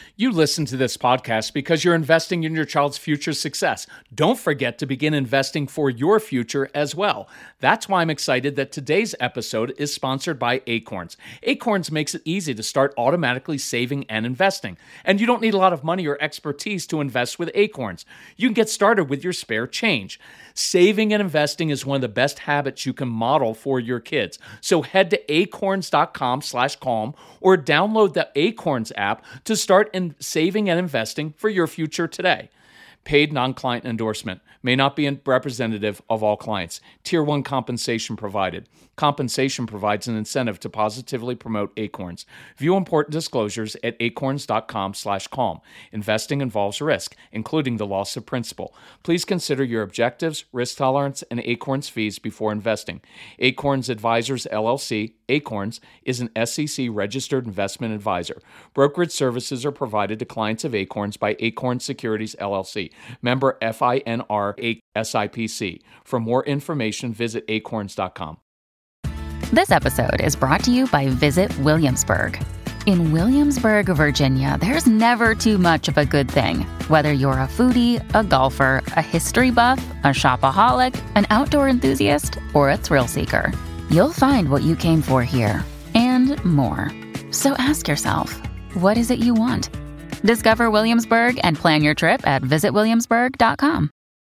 You listen to this podcast because you're investing in your child's future success. Don't forget to begin investing for your future as well. That's why I'm excited that today's episode is sponsored by Acorns. Acorns makes it easy to start automatically saving and investing. And you don't need a lot of money or expertise to invest with Acorns. You can get started with your spare change. Saving and investing is one of the best habits you can model for your kids. So head to acorns.com/calm or download the Acorns app to start saving and investing for your future today. Paid non-client endorsement. May not be representative of all clients. Tier 1 compensation provided. Compensation provides an incentive to positively promote Acorns. View important disclosures at acorns.com/calm. Investing involves risk, including the loss of principal. Please consider your objectives, risk tolerance, and Acorns fees before investing. Acorns Advisors LLC, Acorns, is an SEC-registered investment advisor. Brokerage services are provided to clients of Acorns by Acorns Securities LLC. Member FINRA SIPC. For more information, visit acorns.com. This episode is brought to you by Visit Williamsburg. In Williamsburg, Virginia, there's never too much of a good thing. Whether you're a foodie, a golfer, a history buff, a shopaholic, an outdoor enthusiast, or a thrill seeker, you'll find what you came for here and more. So ask yourself, what is it you want? Discover Williamsburg and plan your trip at visitwilliamsburg.com.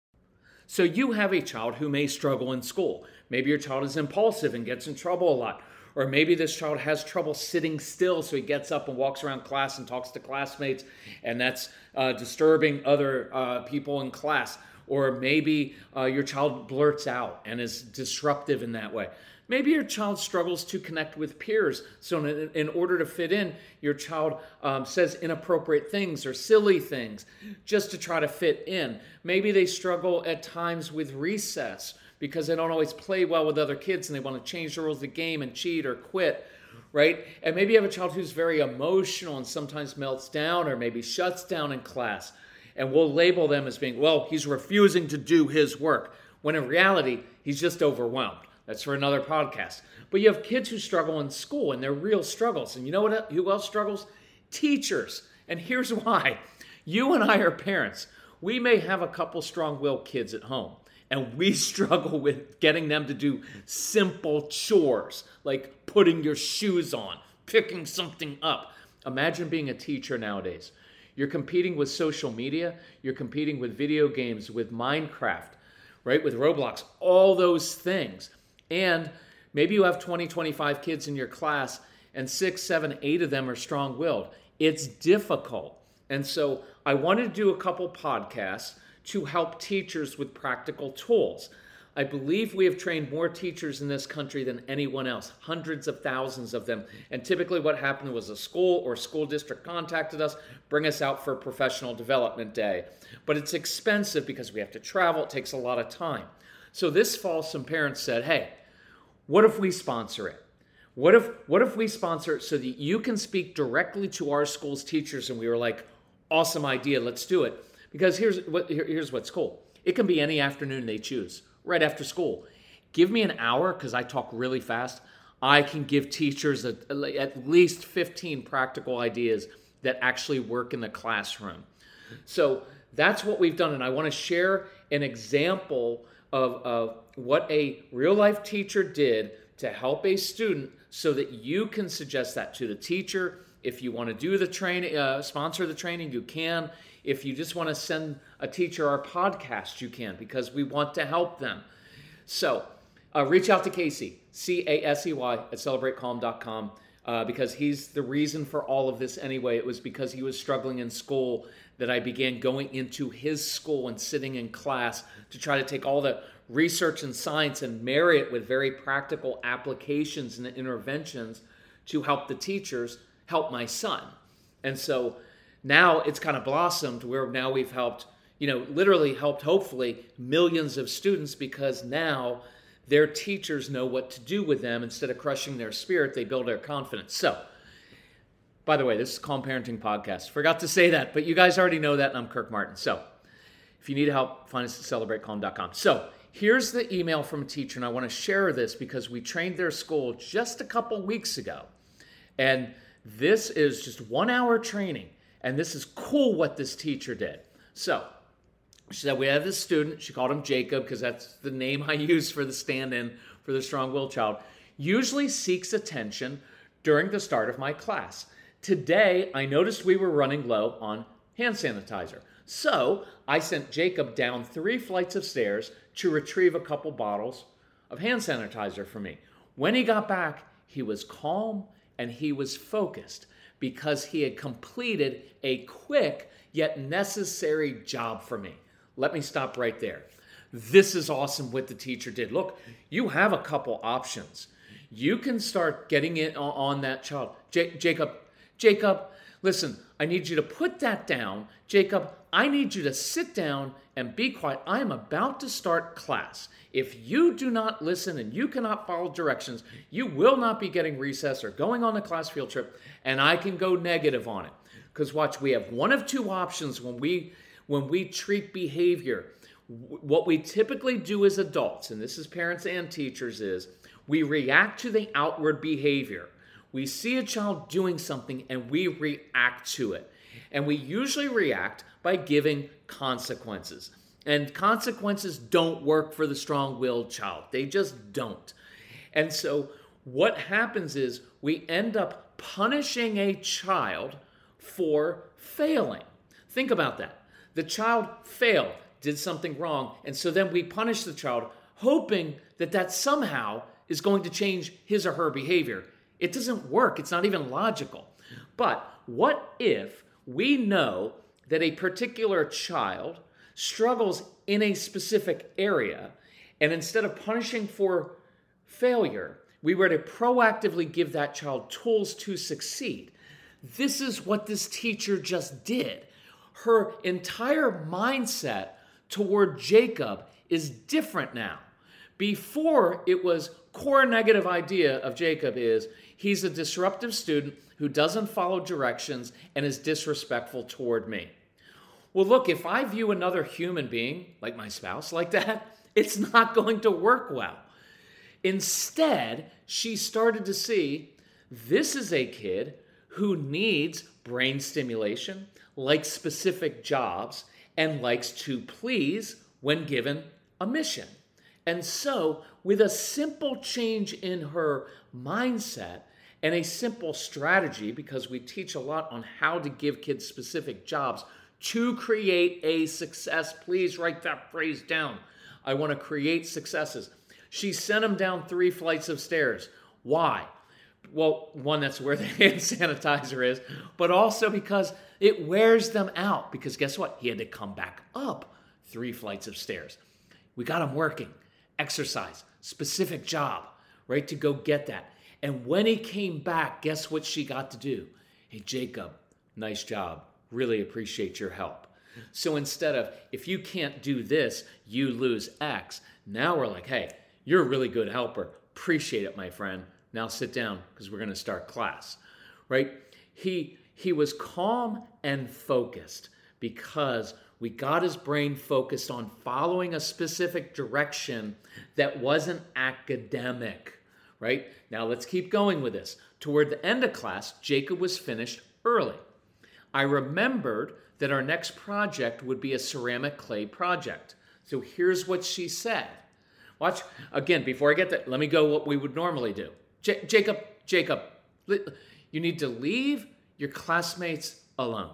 So you have a child who may struggle in school. Maybe your child is impulsive and gets in trouble a lot. Or maybe this child has trouble sitting still, so he gets up and walks around class and talks to classmates, and that's disturbing other people in class. Or maybe your child blurts out and is disruptive in that way. Maybe your child struggles to connect with peers. So in order to fit in, your child says inappropriate things or silly things just to try to fit in. Maybe they struggle at times with recess because they don't always play well with other kids and they want to change the rules of the game and cheat or quit, right? And maybe you have a child who's very emotional and sometimes melts down or maybe shuts down in class. And we'll label them as being, well, he's refusing to do his work, when in reality, he's just overwhelmed. That's for another podcast. But you have kids who struggle in school, and they're real struggles. And you know who else struggles? Teachers. And here's why. You and I are parents. We may have a couple strong-willed kids at home, and we struggle with getting them to do simple chores, like putting your shoes on, picking something up. Imagine being a teacher nowadays. You're competing with social media. You're competing with video games, with Minecraft, right? With Roblox, all those things. And maybe you have 20, 25 kids in your class and 6, 7, 8 of them are strong-willed. It's difficult. And so I wanted to do a couple podcasts to help teachers with practical tools. I believe we have trained more teachers in this country than anyone else, hundreds of thousands of them. And typically what happened was a school or school district contacted us, bring us out for a professional development day. But it's expensive because we have to travel. It takes a lot of time. So this fall, some parents said, hey, what if we sponsor it? What if we sponsor it so that you can speak directly to our school's teachers? And we were like, awesome idea, let's do it. Because here's what's cool. It can be any afternoon they choose, right after school. Give me an hour, because I talk really fast. I can give teachers at least 15 practical ideas that actually work in the classroom. So that's what we've done. And I want to share an example of what a real-life teacher did to help a student so that you can suggest that to the teacher. If you want to do the training, sponsor the training, you can. If you just want to send a teacher our podcast, you can, because we want to help them. So reach out to Casey, Casey, at celebratecalm.com, because he's the reason for all of this anyway. It was because he was struggling in school that I began going into his school and sitting in class to try to take all the research and science and marry it with very practical applications and interventions to help the teachers help my son. And so now it's kind of blossomed where now we've helped, literally helped hopefully millions of students, because now their teachers know what to do with them. Instead of crushing their spirit, they build their confidence. So, by the way, this is Calm Parenting Podcast. Forgot to say that, but you guys already know that, and I'm Kirk Martin. So, if you need help, find us at celebratecalm.com. So, here's the email from a teacher, and I want to share this because we trained their school just a couple weeks ago. And this is just 1 hour training. And this is cool what this teacher did. So she said, we have this student, she called him Jacob because that's the name I use for the stand-in for the strong-willed child, usually seeks attention during the start of my class. Today, I noticed we were running low on hand sanitizer. So I sent Jacob down 3 flights of stairs to retrieve a couple bottles of hand sanitizer for me. When he got back, he was calm and he was focused because he had completed a quick yet necessary job for me. Let me stop right there. This is awesome what the teacher did. Look, you have a couple options. You can start getting it on that child. Jacob, listen, I need you to put that down. Jacob, I need you to sit down and be quiet. I am about to start class. If you do not listen and you cannot follow directions, you will not be getting recess or going on a class field trip, and I can go negative on it. Because watch, we have one of 2 options when we treat behavior. What we typically do as adults, and this is parents and teachers, is we react to the outward behavior. We see a child doing something and we react to it. And we usually react by giving consequences. And consequences don't work for the strong-willed child. They just don't. And so what happens is we end up punishing a child for failing. Think about that. The child failed, did something wrong, and so then we punish the child, hoping that that somehow is going to change his or her behavior. It doesn't work. It's not even logical. But what if we know that a particular child struggles in a specific area, and instead of punishing for failure, we were to proactively give that child tools to succeed? This is what this teacher just did. Her entire mindset toward Jacob is different now. Before, it was core negative idea of Jacob is he's a disruptive student who doesn't follow directions and is disrespectful toward me. Well, look, if I view another human being, like my spouse, like that, it's not going to work well. Instead, she started to see this is a kid who needs brain stimulation, likes specific jobs, and likes to please when given a mission. And so, with a simple change in her mindset and a simple strategy, because we teach a lot on how to give kids specific jobs to create a success. Please write that phrase down. I want to create successes. She sent him down 3 flights of stairs. Why? Well, one, that's where the hand sanitizer is, but also because it wears them out. Because guess what? He had to come back up 3 flights of stairs. We got him working. Exercise, specific job, right, to go get that. And when he came back, guess what she got to do? Hey, Jacob, nice job. Really appreciate your help. So instead of, if you can't do this, you lose X, now we're like, hey, you're a really good helper. Appreciate it, my friend. Now sit down because we're going to start class, right? He was calm and focused because we got his brain focused on following a specific direction that wasn't academic, right? Now let's keep going with this. Toward the end of class, Jacob was finished early. I remembered that our next project would be a ceramic clay project. So here's what she said. Watch, again, before I get that, let me go what we would normally do. Jacob, you need to leave your classmates alone.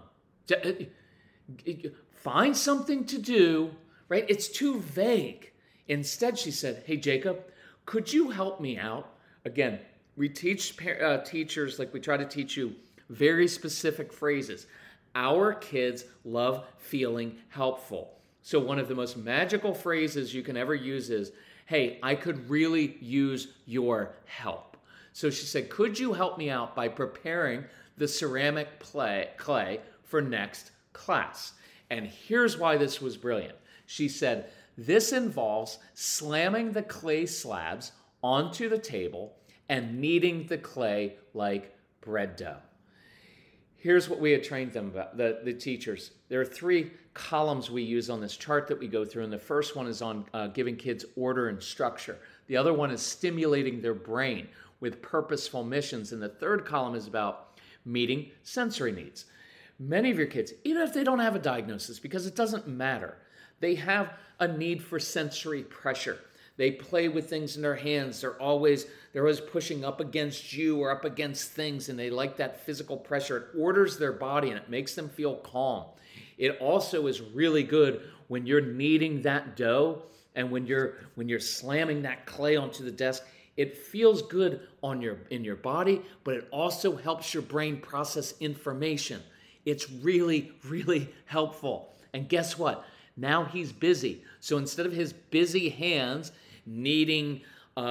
Find something to do, right? It's too vague. Instead, she said, hey, Jacob, could you help me out? Again, we teach teachers, like we try to teach you, very specific phrases. Our kids love feeling helpful. So one of the most magical phrases you can ever use is, hey, I could really use your help. So she said, could you help me out by preparing the ceramic clay for next class? And here's why this was brilliant. She said, this involves slamming the clay slabs onto the table and kneading the clay like bread dough. Here's what we had trained them about, the teachers. There are 3 columns we use on this chart that we go through, and the first one is on giving kids order and structure. The other one is stimulating their brain with purposeful missions, and the third column is about meeting sensory needs. Many of your kids, even if they don't have a diagnosis, because it doesn't matter, they have a need for sensory pressure. They play with things in their hands. They're always pushing up against you or up against things, and they like that physical pressure. It orders their body and it makes them feel calm. It also is really good when you're kneading that dough and when you're slamming that clay onto the desk. It feels good in your body, but it also helps your brain process information. It's really, really helpful. And guess what? Now he's busy. So instead of his busy hands kneading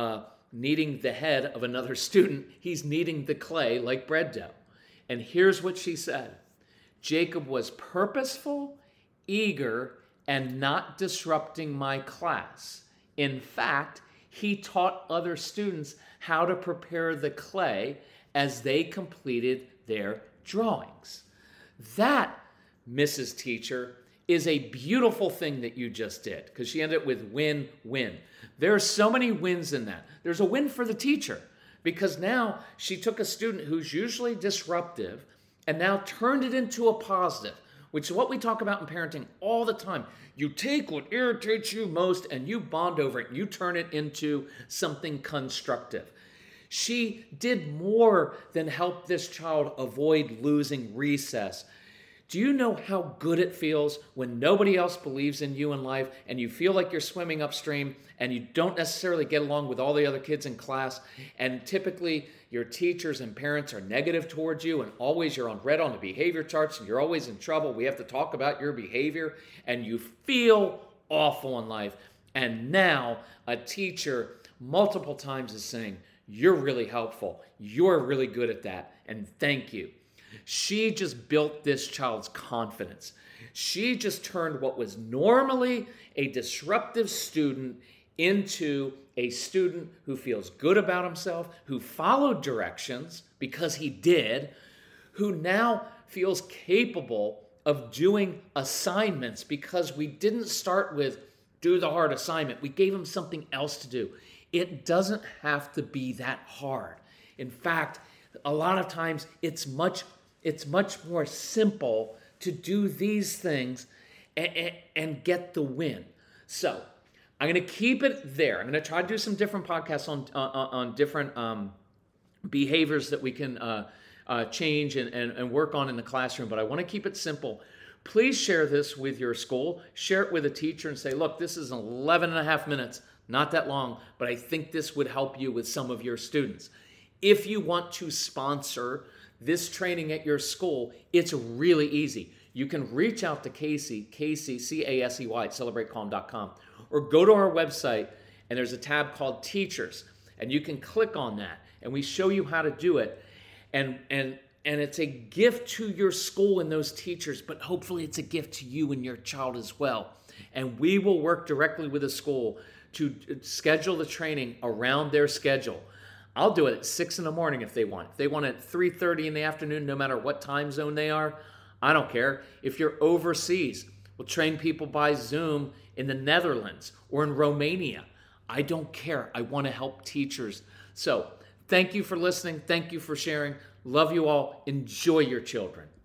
the head of another student, he's kneading the clay like bread dough. And here's what she said. Jacob was purposeful, eager, and not disrupting my class. In fact, he taught other students how to prepare the clay as they completed their drawings. That, Mrs. Teacher, is a beautiful thing that you just did, because she ended it with win-win. There are so many wins in that. There's a win for the teacher, because now she took a student who's usually disruptive and now turned it into a positive, which is what we talk about in parenting all the time. You take what irritates you most and you bond over it. And you turn it into something constructive. She did more than help this child avoid losing recess. Do you know how good it feels when nobody else believes in you in life and you feel like you're swimming upstream and you don't necessarily get along with all the other kids in class, and typically your teachers and parents are negative towards you and always you're on red on the behavior charts and you're always in trouble. We have to talk about your behavior and you feel awful in life. And now a teacher multiple times is saying, you're really helpful. You're really good at that. And thank you. She just built this child's confidence. She just turned what was normally a disruptive student into a student who feels good about himself, who followed directions because he did, who now feels capable of doing assignments because we didn't start with do the hard assignment. We gave him something else to do. It doesn't have to be that hard. In fact, a lot of times it's much more simple to do these things and get the win. So I'm going to keep it there. I'm going to try to do some different podcasts on different behaviors that we can change and work on in the classroom, but I want to keep it simple. Please share this with your school. Share it with a teacher and say, look, this is 11 and a half minutes, not that long, but I think this would help you with some of your students. If you want to sponsor this training at your school, it's really easy. You can reach out to Casey, Casey, at celebratecalm.com, or go to our website and there's a tab called Teachers, and you can click on that and we show you how to do it. And it's a gift to your school and those teachers, but hopefully it's a gift to you and your child as well. And we will work directly with the school to schedule the training around their schedule. I'll do it at 6 in the morning if they want. If they want it at 3:30 in the afternoon, no matter what time zone they are, I don't care. If you're overseas, we'll train people by Zoom in the Netherlands or in Romania. I don't care. I want to help teachers. So thank you for listening. Thank you for sharing. Love you all. Enjoy your children.